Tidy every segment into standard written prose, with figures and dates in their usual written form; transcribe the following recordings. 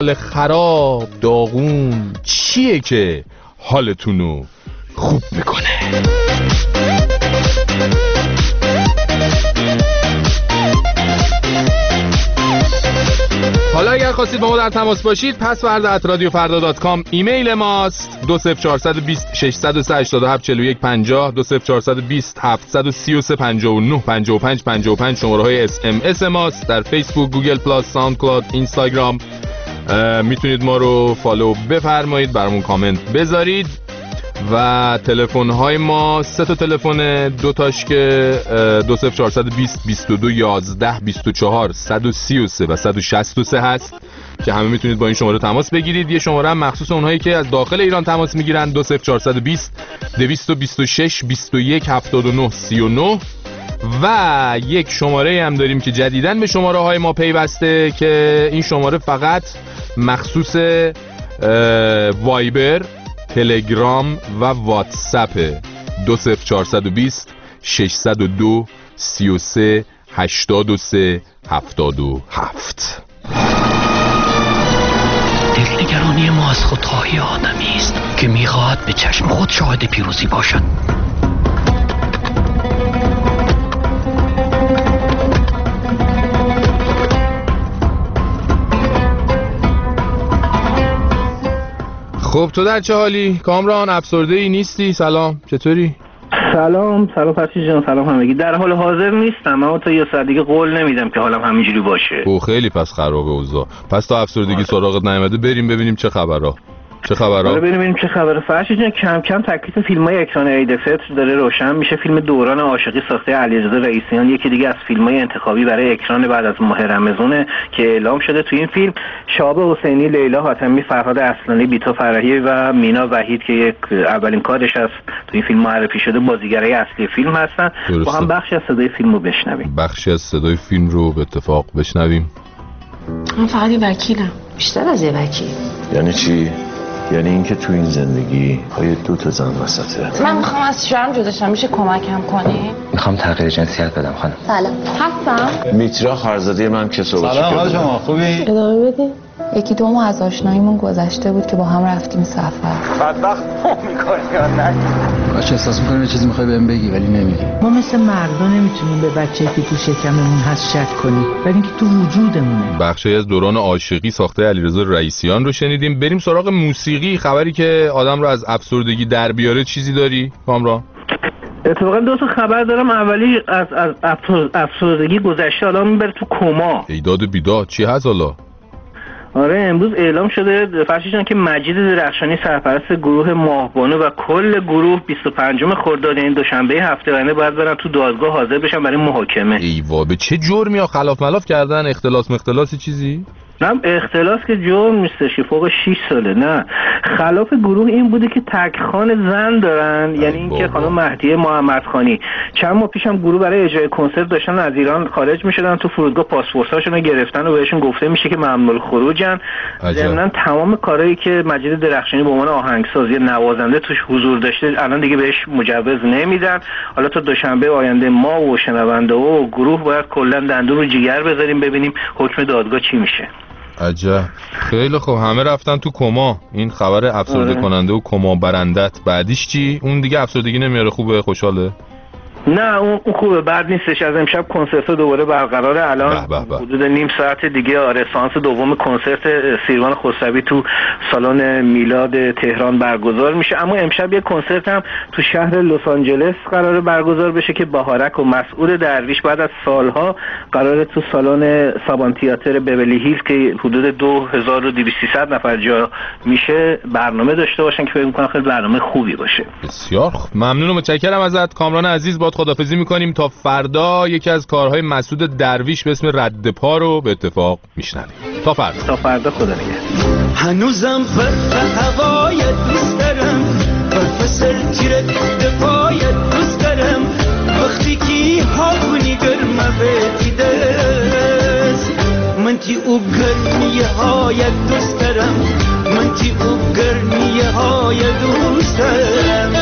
خراب داغون چیه که حالتونو خوب میکنه؟ حالا اگر خواستید با ما در تماس باشید password@radiofarda.com ایمیل ماست 20420 687 41 50 20420 733 59 55 55 شماره های SMS ماست. در فیسبوک، گوگل پلاس، ساوند کلاود، اینستاگرام میتونید ما رو فالو بفرمایید، برامون کامنت بذارید و تلفن های ما 3 تا تلفن، 2 تاش که 20420 22 11 24 133 و 163 هست که همه میتونید با این شماره تماس بگیرید. یه شماره هم مخصوص اونهایی که از داخل ایران تماس میگیرن 20420 226 21 79 39 و یک شماره هم داریم که جدیداً به شماره های ما پیوسته که این شماره فقط مخصوص وایبر، تلگرام و واتساپ 20420 602 33 83 77. دلنگرانی ما از خودخواهی آدمی است که میخواهد به چشم خود شاهد پیروزی باشد. خب تو در چه حالی؟ کامران افسرده ای نیستی؟ سلام، چطوری؟ سلام فرشید جان، سلام همگی. در حال حاضر نیستم، اما تا یه ساعت دیگه قول نمیدم که حالم همینجوری باشه. او خیلی پس خرابه اوضاع. پس تا افسردگی سراغت نیامده بریم ببینیم چه خبرها. ببینیم چه خبره. فرشید جان، کم کم تکلیف فیلم‌های اکران عید فطر داره روشن میشه. فیلم دوران عاشقی ساخته علیرضا رئیسیان یکی دیگه از فیلم‌های انتخابی برای اکران بعد از ماه رمضان که اعلام شده. تو این فیلم شهاب حسینی، لیلا حاتمی، فرهاد اصلانی، بیتا فرحی و مینا وحید که یک اولین کارش از تو این فیلم معرفی شده بازیگرای اصلی فیلم هستن. با هم بخشی از صدای فیلم رو بشنویم. بخشی از صدای فیلم رو به اتفاق بشنویم. من فقط یه وکیلم، بیشتر از یه وکیل. یعنی چی؟ یعنی اینکه تو این زندگی پای 2 تا زن وسطه. من میخوام از شوهرم جدا شم، میشه کمکم کنی؟ میخوام تغییر جنسیت بدم خانم. سلام، هستم. میترا خرزاده من که صحبت سلام، حال شما خوبی؟ ادامه بدیم. 1-2 ماه از آشناییمون گذشته بود که با هم رفتیم سفر. بدبخت میکنی یا نه؟ باشه، احساس میکنم یه چیزی میخوای بهم بگی ولی نمیگی. ما مثل مردا نمیتونیم به بچه‌ای که تو شکممون هست شک کنیم، ولی اینکه تو وجودمونه. بخشی از دوران عاشقی ساخته علیرضا رئیسیان رو شنیدیم. بریم سراغ موسیقی. خبری که آدم رو از افسردگی در بیاره چیزی داری کامران؟ اتفاقا 2 تا خبر دارم. اولی از افسردگی گذشته حالا میبره تو کما. ایداد و بیداد چی هست حالا؟ آره، امروز اعلام شده فرشید جان که مجید درخشانی سرپرست گروه ماهبانو و کل گروه 25 خرداد این دوشنبه هفته آینده باید برن تو دادگاه حاضر بشن برای محاکمه. ایوا، به چه جرمی ها خلاف ملاف کردن؟ اختلاس چیزی؟ نه، اختلاس که جرم نیستش که فوق 6 ساله. نه، خلاف گروه این بوده که تکخوان زن دارن، یعنی اینکه خانم مهدیه محمدخانی چند ماه پیش هم گروه برای اجرای کنسرت داشتن از ایران خارج میشدن، تو فرودگاه پاسپورتاشون رو گرفتن و بهشون گفته میشه که ممنوع الخروجن. ضمن تمام کارهایی که مجید درخشانی به عنوان آهنگساز یا نوازنده توش حضور داشته الان دیگه بهش مجوز نمیدن. حالا تا دوشنبه آینده ما و شنونده و گروه باید کلا دندون رو جگر بذاریم ببینیم حکم دادگاه چی میشه. عجب، خیلی خوب. همه رفتن تو کما. این خبر افسرده کننده و کما برندت. بعدیش چی؟ اون دیگه افسردگی نمیاره؟ خوبه، خوشحاله؟ نه اون خوبه، بعد نیستش. از امشب کنسرت دوباره برقراره. الان حدود نیم ساعت دیگه سانس دوم کنسرت سیروان خسروی تو سالن میلاد تهران برگزار میشه. اما امشب یه کنسرت هم تو شهر لس آنجلس قراره برگزار بشه که بهارک و مسعود درویش بعد از سالها قراره تو سالن سابان تئاتر بیولی هیلز که حدود 2200 نفر جا میشه برنامه داشته باشن که فکر می‌کنم خیلی برنامه خوبی باشه. بسیار خوب، ممنون و متشکرم ازت کامران عزیز. با خدافظی میکنیم تا فردا. یکی از کارهای مسعود درویش به اسم رد پا رو به اتفاق میشنویم. تا فردا خدا نگهدار. هنوزم فرق هوای دوست دارم، فرفسر تیر دفاع دوست دارم، وقتی که هاونی گرمه بیده من تی او گرمیه های دوست دارم، من تی او گرمیه های دوست دارم.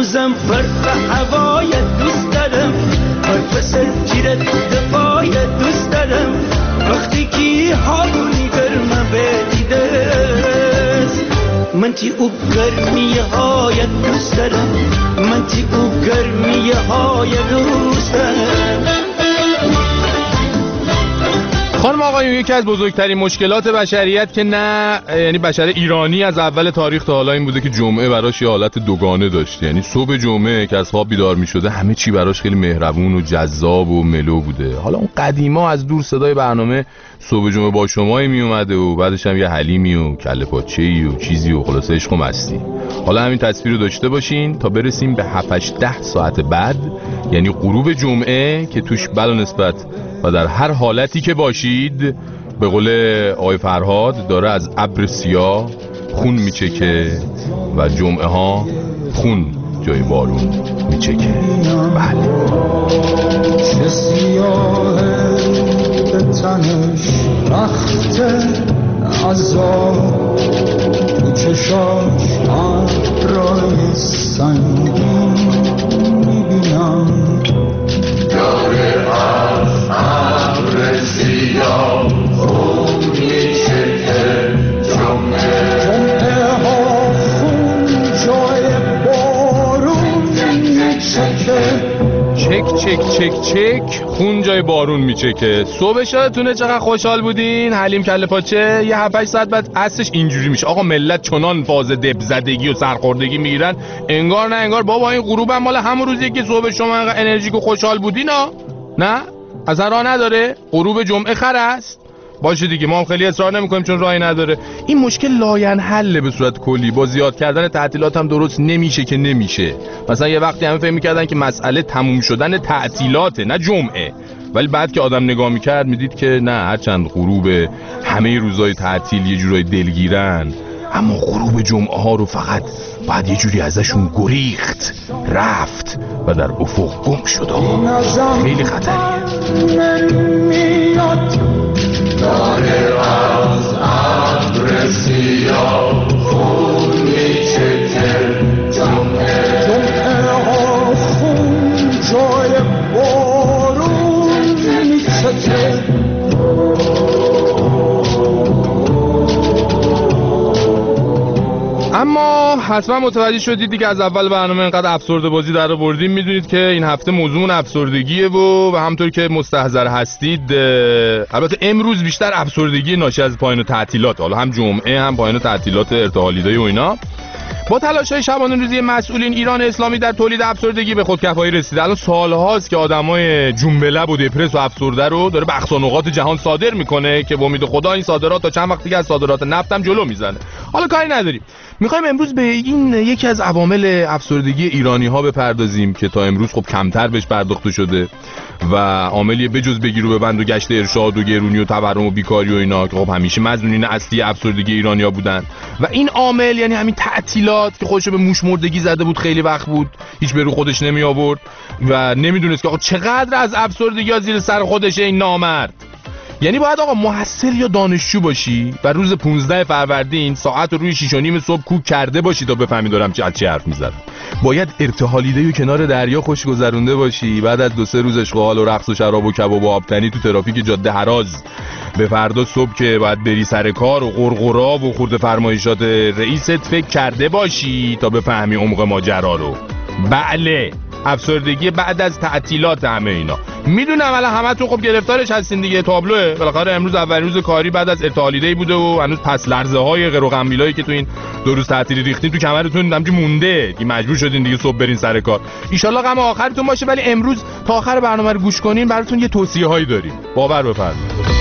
هنوزم فرق هوایت دوست دارم، حرف سرگیرت دفاعیت دوست دارم، وقتی که هاتونی گرمه بدیدست، من تی او گرمی هایت دوست دارم، من تی او گرمی هایت دوست دارم. خانم آقایون، یکی از بزرگترین مشکلات بشریت که نه یعنی بشر ایرانی از اول تاریخ تا حالا این بوده که جمعه براش یه حالت دوگانه داشته. یعنی صبح جمعه که از خواب بیدار می‌شده همه چی براش خیلی مهربون و جذاب و ملو بوده. حالا اون قدیما از دور صدای برنامه صبح جمعه با شمایی می اومده و بعدش هم یه حلیمی و کله پاچه‌ای و چیزی و خلاصه عشق و مستی. حالا همین تصویر رو داشته باشین تا برسیم به 7-8 ساعت بعد، یعنی غروب جمعه که توش بلا نسبت و در هر حالتی که باشید به قول آقای فرهاد داره از ابر سیاه خون میچکه و جمعه ها خون جای بارون میچکه. بله چه سیاه به تنش رخت عذاب، تو چشاش ابرای سنگین میبینم، داره از ابر سیاه خون میچکه، جمعه ها خون جای بارون میچکه، چک چک چک چک خون جای بارون میچکه. صبح شادتونه چقدر خوشحال بودین؟ حلیم کله پاچه یه 7-8 ساعت بعد اصلش اینجوری میشه. آقا ملت چنان فاز دبزدگی و سرخوردگی میگیرن انگار نه انگار بابا این غروب هم مال همون روزیه که صبح شما انقدر انرژیک و خوشحال بودین ها؟ نه؟ اصلا راه نداره؟ غروب جمعه خر است؟ باشه دیگه، ما هم خیلی اصرار نمی‌کنیم چون راهی نداره. این مشکل لاینحله به صورت کلی. با زیاد کردن تعطیلات هم درست نمیشه که نمیشه. مثلا یه وقتی همه فکر می‌کردن که مسئله تموم شدن تعطیلاته نه جمعه، ولی بعد که آدم نگاه می‌کرد میدید که نه، هرچند غروب همه روزهای تعطیل یه جورای دلگیرن، اما غروب جمعه ها رو فقط باید یه جوری ازشون گریخت، رفت و در افق گم شد. خیلی خطریه. داره از ابر سیاه خون میچکه، جمعه ها خون جای بارون میچکه. اما حتما متوجه شدید دیگه از اول برنامه اینقدر افسرده بازی در آوردیم. میدونید که این هفته موضوعمون افسردگیه و همونطور که مستحضر هستید البته امروز بیشتر افسردگی ناشی از پایان تعطیلات، حالا هم جمعه هم پایان تعطیلات ارتحالیدای و اینا، با تلاش‌های شبانه روزی مسئولین ایران اسلامی در تولید افسردگی به خودکفایی رسیده. الان سال‌هاست که آدمای جنبلب و دپرس و افسرده رو داره به اقصانقاط جهان صادر میکنه که با امید خدا این صادرات تا چند وقت دیگه از صادرات نفت هم جلو میزنه. حالا کاری نداریم، میخوایم امروز به این یکی از عوامل افسردگی ایرانی‌ها بپردازیم که تا امروز خب کمتر بهش پرداخته شده و عاملی بجز بگیر و ببند و گشت ارشاد و گرونی و تورم و بیکاری و اینا که خب همیشه مظنونین اصلی افسردگی ایرانی‌ها بودن. و این عامل یعنی همین تعطیلات که خودشو به موش مردگی زده بود، خیلی وقت بود هیچ به رو خودش نمی آورد و نمیدونست که آقا چقدر از افسردگی زیر سر خودشه این نامرد. یعنی باید آقا محصل یا دانشجو باشی و روز 15 فروردین ساعت روی 6:30 صبح کوک کرده باشی تا بفهمی دارم چه حرف میزنم. باید ارتحالیده و کنار دریا خوش گذرونده باشی، بعد از 2-3 روز اشغال و رقص و شراب و کباب و آبتنی تو ترافیک جاده هراز به فردا صبح که باید بری سر کار و قرقرا و خورده فرمایشات رئیست فکر کرده باشی تا بفهمی عمق ماجرا رو. بله، افسردگی بعد از تعطیلات همه اینا. میدونم الان همتون خب گرفتارش هستین دیگه، تابلوه. بالاخره امروز اولین روز کاری بعد از ارتحالیده‌ای بوده و هنوز پس لرزه‌های غیر و غمبیلایی که تو این 2 روز تعطیلی ریختین تو کمرتون همینجوری مونده که مجبور شدین دیگه صبح برین سر کار. ان شاءالله غم آخرتون باشه، ولی امروز تا آخر برنامه رو گوش کنین براتون یه توصیه‌هایی داریم. باور بفرمایید.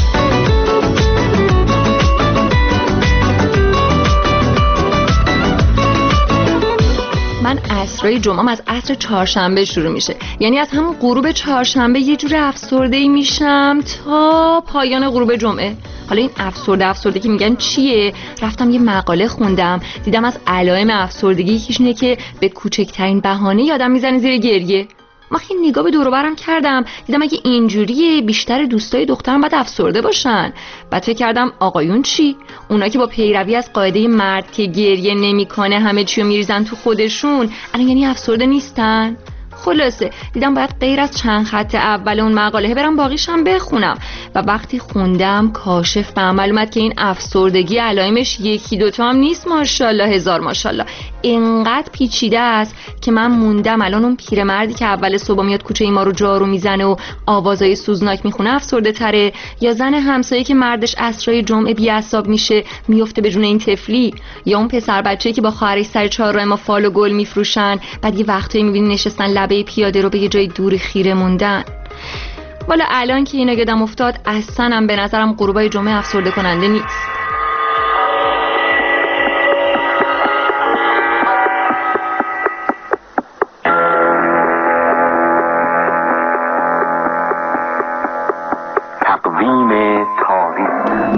من عصرای جمعه از عصر چهارشنبه شروع میشه، یعنی از همون غروب چهارشنبه یه جور افسرده‌ای میشم تا پایان غروب جمعه. حالا این افسردگی میگن چیه؟ رفتم یه مقاله خوندم، دیدم از علائم افسردگی یکیش اینه که به کوچکترین بهانه آدم میزنه زیر گریه. من خیلی نگاه به دور و برم کردم، دیدم اگه اینجوریه بیشتر دوستای دخترم باید افسرده باشن. بعد فکر کردم آقایون چی؟ اونا که با پیروی از قاعده مرد که گریه نمیکنه همه چیو میریزن تو خودشون، الان یعنی افسرده نیستن؟ خلاصه دیدم باید غیر از چند خط اول اون مقاله برم باقیش هم بخونم و وقتی خوندم کاشف به عمل اومد که این افسردگی علائمش یکی دوتا هم نیست، ماشاءالله هزار ماشاءالله، اینقدر پیچیده است که من موندم الان اون پیرمردی که اول صبح میاد کوچه ما رو جارو میزنه و آوازای سوزناک میخونه افسرده تره، یا زن همسایه که مردش عصرای جمعه بی‌عصاب میشه میفته به جون این طفلی، یا اون پسر بچه‌ای که با خواهرش سر چهارراه ما فال و گل میفروشن بعد یه وقتایی میبینی نشستن لبه پیاده رو به یه جای دوری خیره موندن. والا الان که اینا یادم افتاد اصلا هم به نظرم غروبای جمعه افسرده کننده نیست. تقویم تاریخ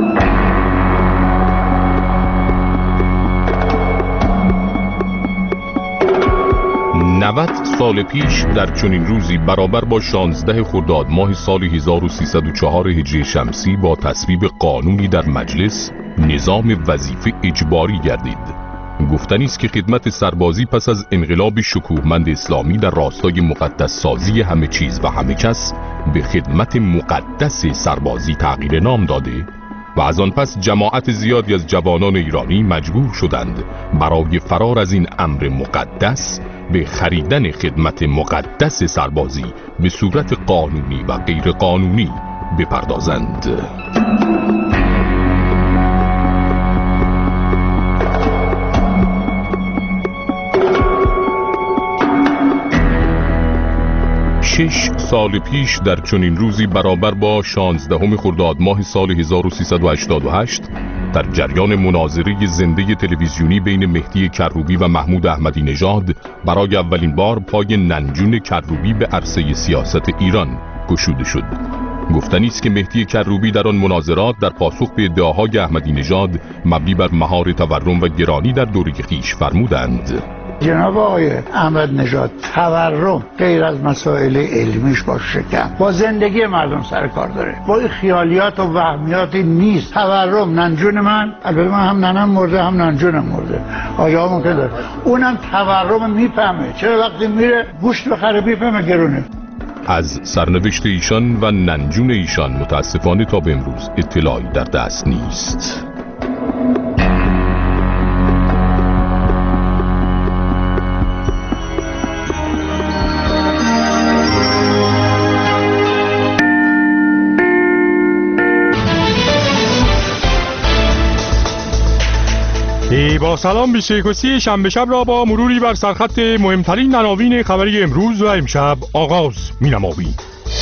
90 سال پیش در چنین روزی برابر با 16 خرداد ماه سال 1304 هجری شمسی با تصویب قانونی در مجلس نظام وظیفه اجباری گردید. گفتنی است که خدمت سربازی پس از انقلاب شکوهمند اسلامی در راستای مقدس سازی همه چیز و همه کس به خدمت مقدس سربازی تغییر نام داده و از آن پس جماعت زیادی از جوانان ایرانی مجبور شدند برای فرار از این امر مقدس به خریدن خدمت مقدس سربازی به صورت قانونی و غیر قانونی بپردازند. شش سال پیش در چنین روزی برابر با 16 خرداد ماه سال 1388 در جریان مناظره زنده تلویزیونی بین مهدی کروبی و محمود احمدی نژاد برای اولین بار پای ننجون کروبی به عرصه سیاست ایران گشوده شد. گفتنی است که مهدی کروبی در آن مناظرات در پاسخ به ادعاهای احمدی نژاد مبنی بر مهار تورم و گرانی در دوره خویش فرمودند: جناب آقای احمد نژاد، تورم غیر از مسائل علمیش با شکم با زندگی مردم سر کار داره، با خیالیات و وهمیاتی نیست. تورم ننجون من، البته من هم ننم مرده هم ننجونم مرده، آیا ممکن داره اونم تورم میفهمه، چرا وقتی میره گوشت بخره میفهمه گرونه. از سرنوشت ایشان و ننجون ایشان متاسفانه تا به امروز اطلاعی در دست نیست. با سلام 21 شنبه شب را با مروری بر سرخط مهمترین عناوین خبری امروز و امشب آغاز می‌نماییم.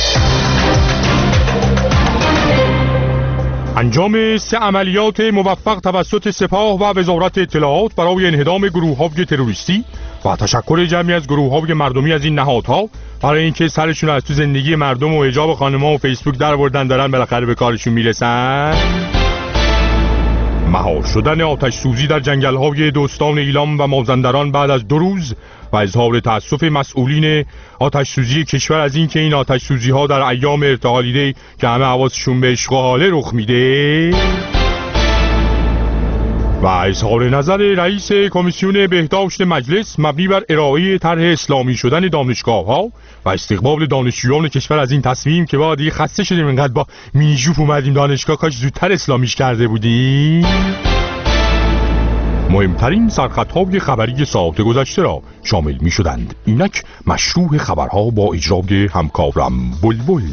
انجام 3 عملیات موفق توسط سپاه و وزارت اطلاعات برای انهدام گروه‌های تروریستی و تشکر جمعی از گروه‌های مردمی از این نهادها برای اینکه سرشون از تو زندگی مردم و حجاب خانم‌ها و فیسبوک درآوردن دارن بالاخره به کارشون میرسن. مهار شدن آتش سوزی در جنگل‌های دوستان ایلام و مازندران بعد از 2 روز و اظهار تأسف مسئولین آتش سوزی کشور از اینکه این آتش سوزی‌ها در ایام ارتحال دی که همه حواسشون به اشغال رخ میده و اظهار نظر رئیس کمیسیون بهداشت مجلس مبنی بر ارائه طرح اسلامی شدن دانشگاه‌ها و استقبال دانشجویان کشور از این تصمیم که بعد دیگه خسته شدیم اینقدر با مینیجوف اومدیم دانشگاه، کاش زودتر اسلامیش کرده بودیم. مهمترین سرخطهای خبری ساعت گذشته را شامل می شدند. اینک مشروع خبرها با اجرای همکارم بلبل.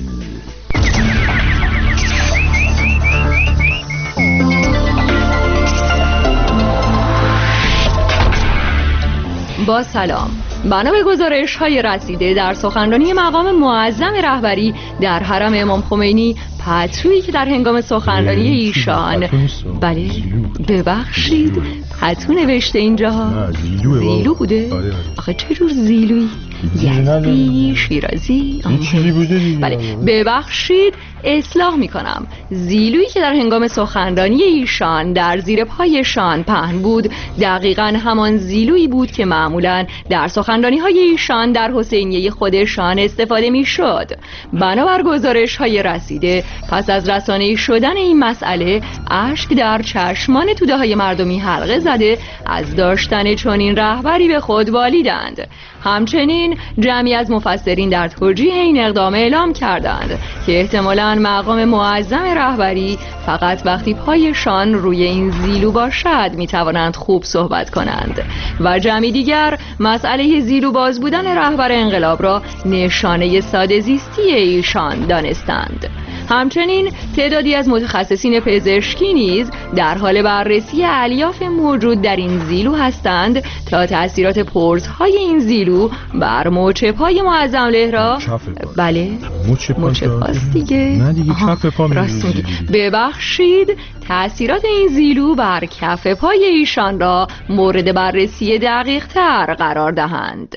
با سلام. بنا به گزارش‌های رسیده در سخنرانی مقام معظم رهبری در حرم امام خمینی، پتویی که در هنگام سخنرانی ایشان بله ببخشید پتو نوشته اینجا زیلو بوده. آخه چه جور زیلویی؟ یزدی شیرازی این چیزی بوده دیگه. بله ببخشید اصلاح میکنم. زیلویی که در هنگام سخنرانی ایشان در زیر پایشان پهن بود دقیقاً همان زیلویی بود که معمولاً در سخنرانی های ایشان در حسینیه خودشان استفاده میشد. بنابر گزارش های رسیده پس از رسانه‌ای شدن این مسئله اشک در چشمان توده های مردمی حلقه زده از داشتن چنین رهبری به خود والیدند. همچنین جمعی از مفسرین در توجیه این اقدام اعلام کردند که احتمالاً مقام معظم رهبری فقط وقتی پایشان روی این زیلو باشد میتوانند خوب صحبت کنند و جمعی دیگر مسئله زیلو باز بودن رهبر انقلاب را نشانه ساده زیستی ایشان دانستند. همچنین تعدادی از متخصصین پزشکی نیز در حال بررسی الیاف موجود در این زیلو هستند تا تأثیرات پرزهای این زیلو بر مچ پای معظم له را بله مچ پاست دیگه نه دیگه کف پا ببخشید تأثیرات این زیلو بر کف پای ایشان را مورد بررسی دقیق تر قرار دهند.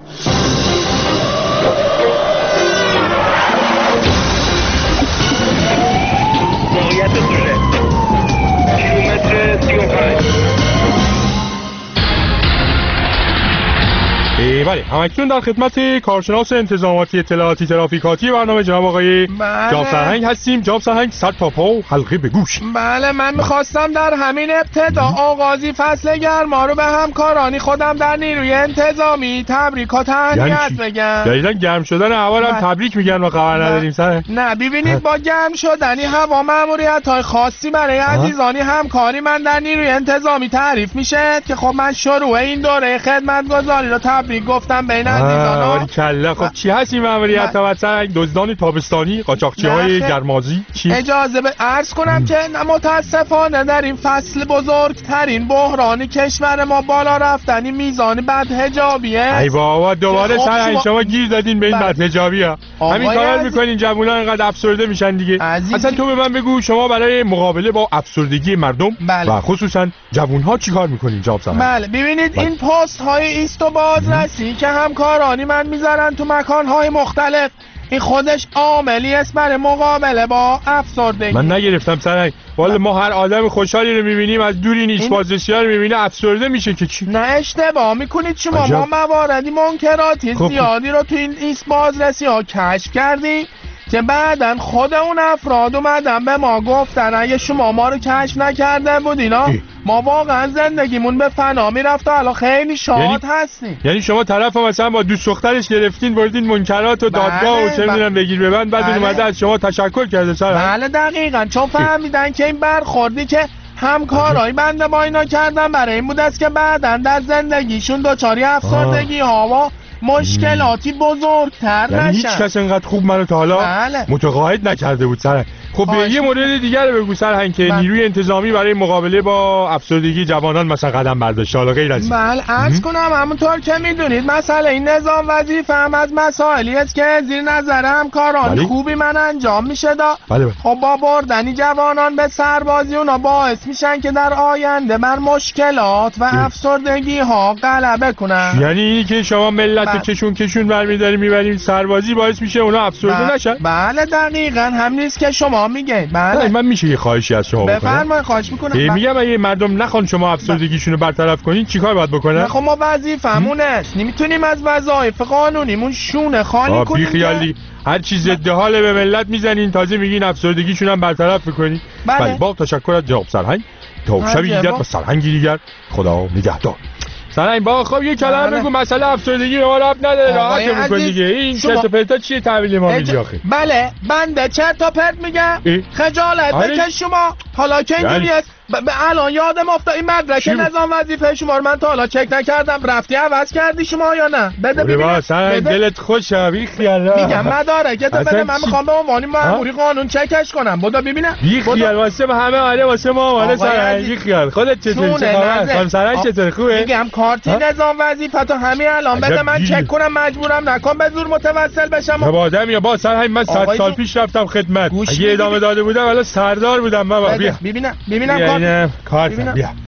بله همکنون در خدمت کارشناس انتظاماتی اطلاعاتی ترافیکاتی برنامه جناب آقای جناب سرهنگ هستیم. جناب سرهنگ سر تا پا و حلقه به گوش. بله من میخواستم در همین ابتدا آغازی فصل گرما رو به همکارانی خودم در نیروی انتظامی تبریک و تهنیت بگم. جدیدن گرم شدن هوا رو هم تبریک میگن و خبر نداریم سر. نه ببینید با گرم شدنی هوا ماموریت‌های خاصی برای عزیزانی همکاری من در نیروی انتظامی تعریف میشه که خب من شروع این دوره خدمتگزاری رو تبریک گفتم بین عزیزانا. کلا خب چی هست این ماموریت مثلا دزدان تابستانی قاچاقچی‌های گرمازی چی؟ اجازه عرض کنم که متاسفانه در این فصل بزرگترین بحران کشور ما بالا رفتنی میزان بدحجابیه. ای بابا دوباره سر شما گیر دادین به این بدحجابی‌ها. همین کارا میکنین جوونا اینقدر افسرده میشن دیگه. اصلا تو به من بگو شما برای مقابله با افسردگی مردم و خصوصا جوون‌ها چیکار میکنین جناب سرهنگ؟ بله ببینید این پست های ایست و بازرسی که همکارانی من میذارن تو مکان‌های مختلف این خودش عاملی است برای مقابله با افسردگی. من نگرفتم سرهنگ. والا ما هر آدم خوشحالی رو میبینیم از دور این ایست بازرسی‌ها رو میبینه افسرده میشه که چی؟ نه اشتباه میکنید شما. ما مواردی منکراتی زیادی رو تو این ایست بازرسی‌ها کشف کردیم که بعدن خود اون افراد اومدن به ما گفتن اگه شما ما رو کشف نکرده بودینا ما واقعا زندگیمون به فنا میرفت و الان خیلی شاد هستیم. یعنی شما طرف مثلا با دوست دخترش گرفتین بردین منکرات و دادگاه و چه میدونم بگیر ببند بعد اومده از شما تشکر کرده سر. بله دقیقاً چون فهمیدن که این برخوردی که همکارای بنده با اینا کردن برای این بود است که بعداً در زندگیشون دچار افسردگی ها و مشکلاتی بزرگتر نشن. یعنی هیچ کس اینقدر خوب منو تا حالا متقاعد نکرده بود سرهنگ. خب به یه مورد دیگر رو بگو سرهنگ که نیروی انتظامی برای مقابله با افسردگی جوانان مثلا قدم برداشته حالا غیر از این. بله عرض کنم همونطور که میدونید مسئله این نظام وظیفه هم از مسائلی است که زیر نظر همکاران خوبی من انجام میشه دا. خب با بردنی جوانان به سربازی اونا باعث میشن که در آینده بر مشکلات و افسردگی ها غلبه کنن. یعنی اینی که شما ملت کشون برمی‌دارید میبرید سربازی باعث میشه اونا افسرده نشن؟ بله دقیقاً هم نیست که شما میگید. بله من میشه یه خواهشی از شما بکنم؟ بفرمایید خواهش میکنم. میگم اگه مردم نخوان شما افسردگیشونو برطرف کنین چیکار باید بکنن؟ خب ما وظیفمون است نمیتونیم از وظایف قانونیمون شونه خالی کنیم. بی خیالی هر چیز ضد حال به ملت میزنین تازه میگین افسردگیشون هم برطرف میکنین. بله با تشکر از جناب سرهنگ. تا شبی دیگر با سرهنگی دیگر خدا نگهدار. سرهنگ با خب یه کلمه بگو مسئله افسردگی به ما ربط نداره راحت میکنی دیگه. این چرت و پرتا چیه تحویل ما میدی آخه؟ بله بنده چرت و پرت میگم. خجالت بکش شما. حالا که اینجوری است الان یادم افتاد این مدرک نظام وظیفه شما رو من تا حالا چک نکردم. رفتی عوض کردی شما یا نه؟ بده ببینم. دلت خوشه بی خیال. میگم مدارکت بده من میخوام به عنوان مأموری قانون چکش کنم. بودا ببینم. بی خیال واسه همه آره واسه ما آره سر بی خیال. خودت چطوری خبر؟ سرش چطوری خوبه؟ میگم کارت نظام وظیفه تو همین الان بده من چک کنم مجبورم نکن به زور متوسل بشم. با آدم یا با سرهنگ من 100 سال پیش رفتم خدمت. اگه ادامه داده بودم الان سردار بودم بابا. ببینم کارت بیا